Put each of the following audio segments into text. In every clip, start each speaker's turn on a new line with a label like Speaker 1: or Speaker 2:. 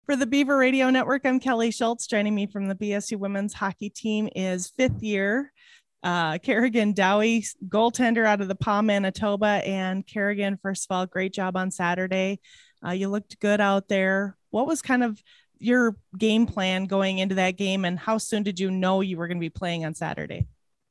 Speaker 1: For the Beaver Radio Network, I'm Kelly Schultz. Joining me from the BSU women's hockey team is fifth year Kerrigan Dowie, goaltender out of the Palm, Manitoba. And Kerrigan, first of all, great job on Saturday. You looked good out there. What was kind of your game plan going into that game, and how soon did you know you were going to be playing on Saturday?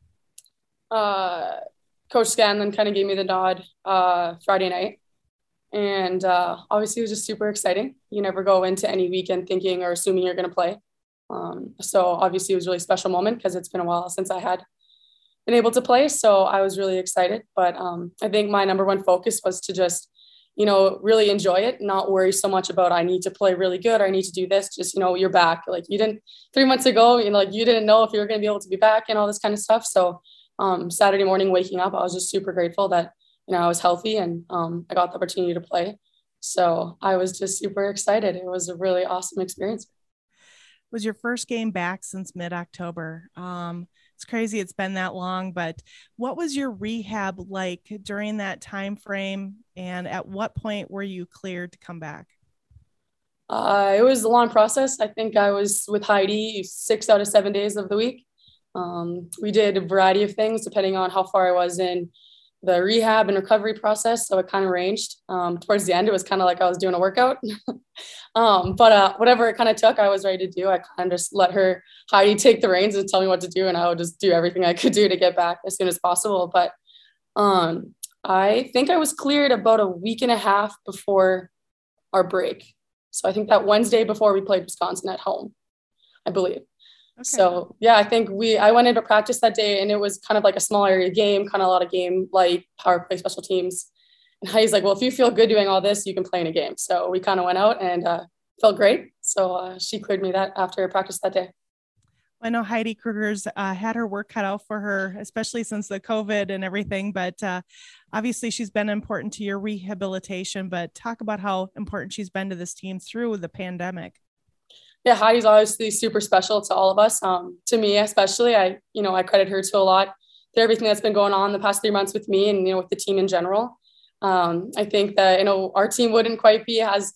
Speaker 2: Coach Scanlon kind of gave me the nod Friday night. And obviously, it was just super exciting. You never go into any weekend thinking or assuming you're going to play. So obviously, it was a really special moment because it's been a while since I had been able to play. So I was really excited. But I think my number one focus was to just, really enjoy it, not worry so much about I need to play really good or I need to do this. Just, you're back. Like you didn't 3 months ago, you didn't know if you were going to be able to be back and all this kind of stuff. So Saturday morning, waking up, I was just super grateful that I was healthy and I got the opportunity to play. So I was just super excited. It was a really awesome experience.
Speaker 1: It was your first game back since mid-October. It's crazy it's been that long, but what was your rehab like during that time frame? And at what point were you cleared to come back?
Speaker 2: It was a long process. I think I was with Heidi 6 out of 7 days of the week. We did a variety of things depending on how far I was in the rehab and recovery process. So it kind of ranged. Towards the end, it was kind of like I was doing a workout. But whatever it kind of took, I was ready to do. I kind of just let her, Heidi, take the reins and tell me what to do. And I would just do everything I could do to get back as soon as possible. But I think I was cleared about a week and a half before our break. So I think that Wednesday before we played Wisconsin at home, I believe. Okay. So yeah, I think I went into practice that day and it was kind of like a small area game, kind of a lot of game, like power play, special teams. And he's like, well, if you feel good doing all this, you can play in a game. So we kind of went out and felt great. So she cleared me that after practice that day.
Speaker 1: I know Heidi Kruger's had her work cut out for her, especially since the COVID and everything, but obviously she's been important to your rehabilitation, but talk about how important she's been to this team through the pandemic.
Speaker 2: Yeah, Heidi's obviously super special to all of us. To me, especially, I credit her to a lot to everything that's been going on the past 3 months with me and, with the team in general. I think that, our team wouldn't quite be as,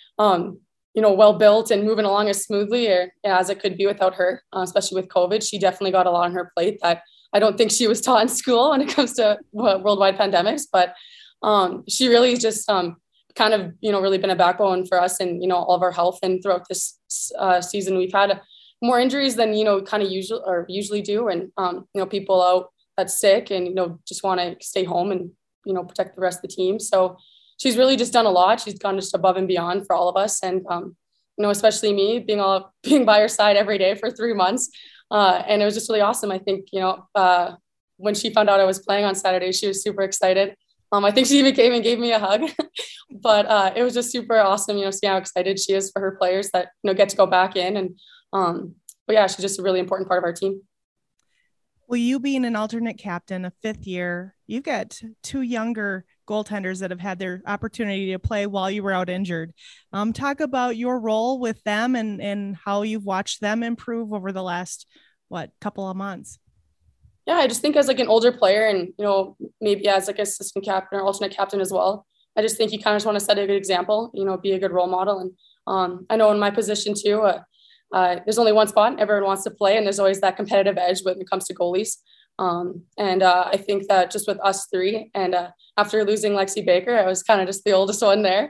Speaker 2: well built and moving along as smoothly as it could be without her, especially with COVID. She definitely got a lot on her plate that I don't think she was taught in school when it comes to worldwide pandemics, but she really just kind of, really been a backbone for us and, all of our health. And throughout this season, we've had more injuries than, kind of usually do. And, people out that's sick and, just want to stay home and, protect the rest of the team. So she's really just done a lot. She's gone just above and beyond for all of us. And, especially me being by her side every day for 3 months. And it was just really awesome. I think, when she found out I was playing on Saturday, she was super excited. I think she even came and gave me a hug, but it was just super awesome, seeing how excited she is for her players that, get to go back in. And, but yeah, she's just a really important part of our team.
Speaker 1: Well, you being an alternate captain, a fifth year, you've got two younger goaltenders that have had their opportunity to play while you were out injured. Talk about your role with them and how you've watched them improve over the last, couple of months.
Speaker 2: Yeah, I just think as like an older player and, maybe as like assistant captain or alternate captain as well, I just think you kind of just want to set a good example, be a good role model. And I know in my position too, there's only one spot everyone wants to play, and there's always that competitive edge when it comes to goalies. And I think that just with us three and after losing Lexi Baker, I was kind of just the oldest one there.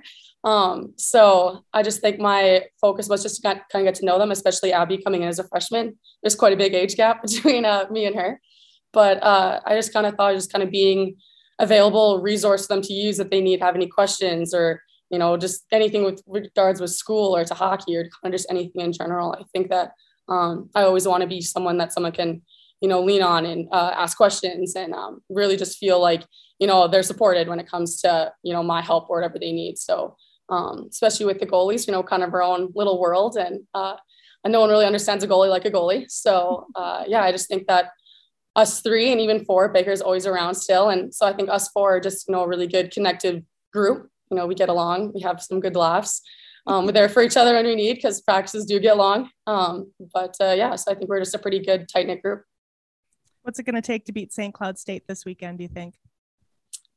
Speaker 2: So I just think my focus was just to kind of get to know them, especially Abby coming in as a freshman. There's quite a big age gap between me and her. But I just kind of thought just kind of being available resource for them to use if they have any questions or, just anything with regards with school or to hockey or kind of just anything in general. I think that I always want to be someone that someone can, lean on and ask questions and really just feel like, they're supported when it comes to, my help or whatever they need. So especially with the goalies, kind of our own little world and no one really understands a goalie like a goalie. So yeah, I just think that us three and even four, Baker's always around still. And so I think us four are just, a really good connected group. We get along, we have some good laughs. We're there for each other when we need because practices do get long. But yeah, so I think we're just a pretty good tight knit group.
Speaker 1: What's it going to take to beat St. Cloud State this weekend, do you think?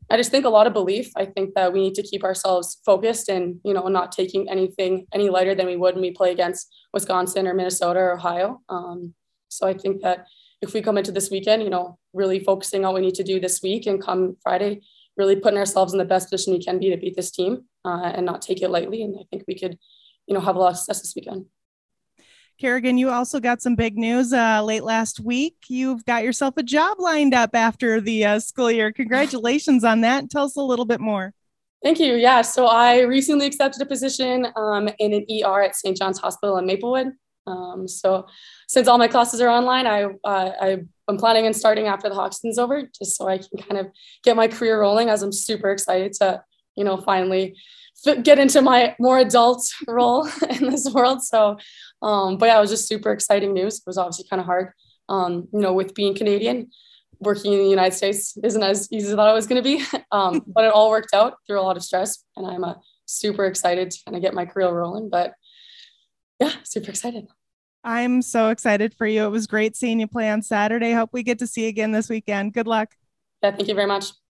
Speaker 2: I just think a lot of belief. I think that we need to keep ourselves focused and, not taking anything any lighter than we would when we play against Wisconsin or Minnesota or Ohio. So I think that if we come into this weekend, really focusing on what we need to do this week, and come Friday, really putting ourselves in the best position we can be to beat this team and not take it lightly. And I think we could, have a lot of success this weekend.
Speaker 1: Kerrigan, you also got some big news late last week. You've got yourself a job lined up after the school year. Congratulations on that. Tell us a little bit more.
Speaker 2: Thank you. Yeah. So I recently accepted a position in an ER at St. John's Hospital in Maplewood. So since all my classes are online, I'm planning on starting after the Hawks season's over, just so I can kind of get my career rolling, as I'm super excited to, finally get into my more adult role in this world. So, but yeah, it was just super exciting news. It was obviously kind of hard, with being Canadian, working in the United States isn't as easy as I thought it was going to be. But it all worked out through a lot of stress, and I'm super excited to kind of get my career rolling. But yeah, super excited.
Speaker 1: I'm so excited for you. It was great seeing you play on Saturday. Hope we get to see you again this weekend. Good luck.
Speaker 2: Yeah, thank you very much.